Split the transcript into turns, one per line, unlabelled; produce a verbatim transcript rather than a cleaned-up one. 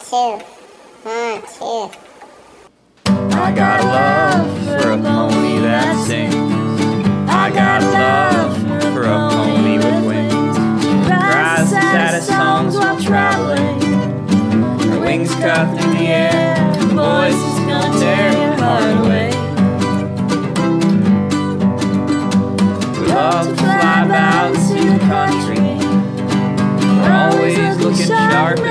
two, one, two.
I got a love for a pony that sings. I got a love for a pony with wings. Cries the saddest songs while traveling. Her wings cut through the air. Her voice is gonna tear your heart away. We love to fly about and see the country. We're always looking sharp